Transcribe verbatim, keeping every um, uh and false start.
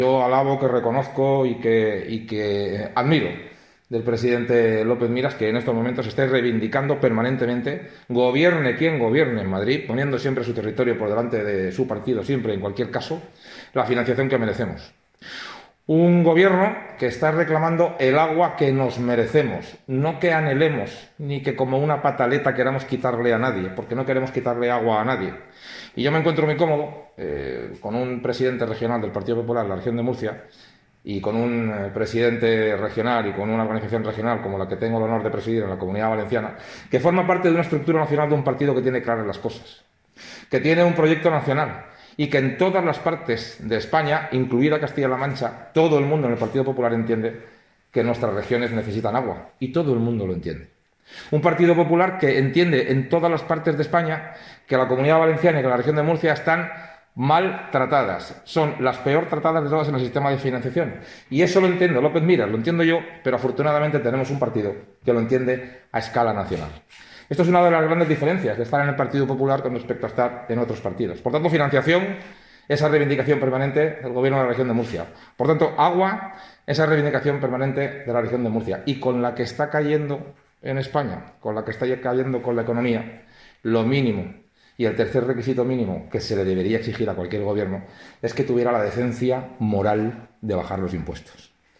Yo alabo, que reconozco y que, y que admiro del presidente López Miras, que en estos momentos esté reivindicando permanentemente, gobierne quien gobierne en Madrid, poniendo siempre su territorio por delante de su partido, siempre, en cualquier caso, la financiación que merecemos. Un gobierno que está reclamando el agua que nos merecemos, no que anhelemos, ni que como una pataleta queramos quitarle a nadie, porque no queremos quitarle agua a nadie. Y yo me encuentro muy cómodo eh, con un presidente regional del Partido Popular en la región de Murcia y con un eh, presidente regional y con una organización regional como la que tengo el honor de presidir en la Comunidad Valenciana, que forma parte de una estructura nacional de un partido que tiene claras las cosas, que tiene un proyecto nacional y que en todas las partes de España, incluida Castilla-La Mancha, todo el mundo en el Partido Popular entiende que nuestras regiones necesitan agua y todo el mundo lo entiende. Un Partido Popular que entiende en todas las partes de España que la Comunidad Valenciana y que la región de Murcia están mal tratadas, son las peor tratadas de todas en el sistema de financiación. Y eso lo entiendo López Miras, lo entiendo yo, pero afortunadamente tenemos un partido que lo entiende a escala nacional. Esto es una de las grandes diferencias de estar en el Partido Popular con respecto a estar en otros partidos. Por tanto, financiación, esa reivindicación permanente del Gobierno de la región de Murcia. Por tanto, agua, esa reivindicación permanente de la región de Murcia. Y con la que está cayendo en España, con la que está cayendo con la economía, lo mínimo y el tercer requisito mínimo que se le debería exigir a cualquier gobierno es que tuviera la decencia moral de bajar los impuestos.